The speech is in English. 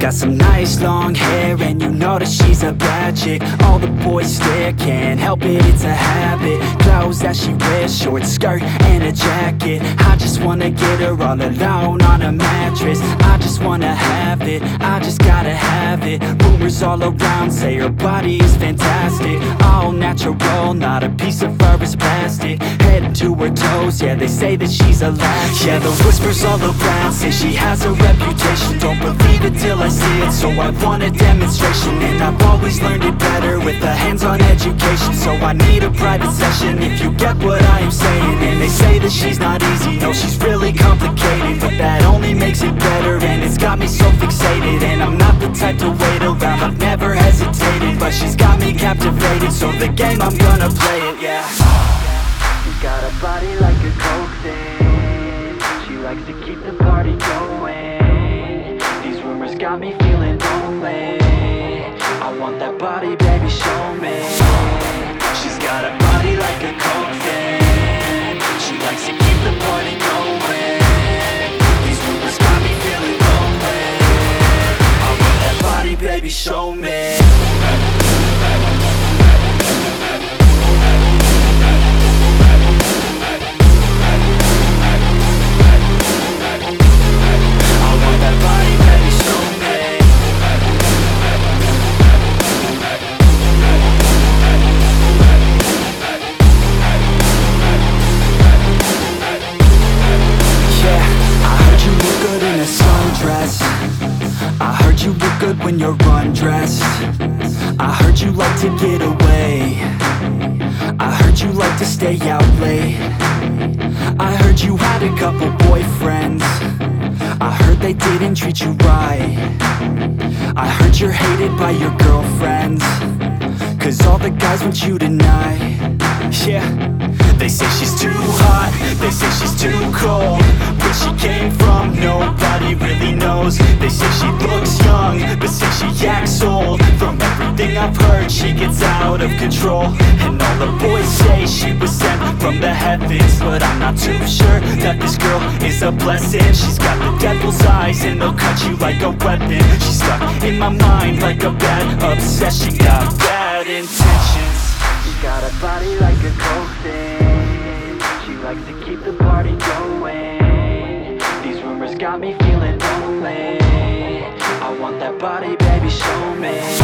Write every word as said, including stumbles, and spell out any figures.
got some nice long hair, and you know that she's a bad chick. All the boys stare, can't help it, it's a habit. Clothes that she wears, short skirt and a jacket. I just wanna get her all alone on a mattress. I just wanna have it, I just gotta have it. Rumors all around say her body is fantastic. All natural, not a piece of fur is plastic. Head to her toes, yeah, they say that she's a latch. Yeah, the whispers all around say she has a reputation. Don't believe it till I see it, so I want a demonstration. And I've always learned it better with a hands-on education. So I need a private session, if you get what I am saying. And they say that she's not easy, no, she's really complicated, but that only makes it better, and it's got me so fixated. And I'm not the type to wait around, I've never hesitated, but she's got me captivated, so the game, I'm gonna play it, yeah. She's got a body like a coke thing, she likes to keep the party going. These rumors got me feeling lonely, I want that body, baby, show me. She's got a body like a coke thing, she likes to keep the party going. These rumors got me feeling lonely, I want that body, baby, show me. I heard you look good when you're undressed. I heard you like to get away. I heard you like to stay out late. I heard you had a couple boyfriends. I heard they didn't treat you right. I heard you're hated by your girlfriends, cause all the guys want you tonight. Yeah, they say she's too hot, they say she's too cold. Where she came from, nobody really knows. They say she looks young, but say she acts old. From everything I've heard, she gets out of control. And all the boys say she was sent from the heavens, but I'm not too sure that this girl is a blessing. She's got the devil's eyes and they'll cut you like a weapon. She's stuck in my mind like a bad obsession. Got bad intentions. She's got a body like a coke thing, she likes to keep the party going. These rumors got me feeling lonely, I want that body, baby, show me.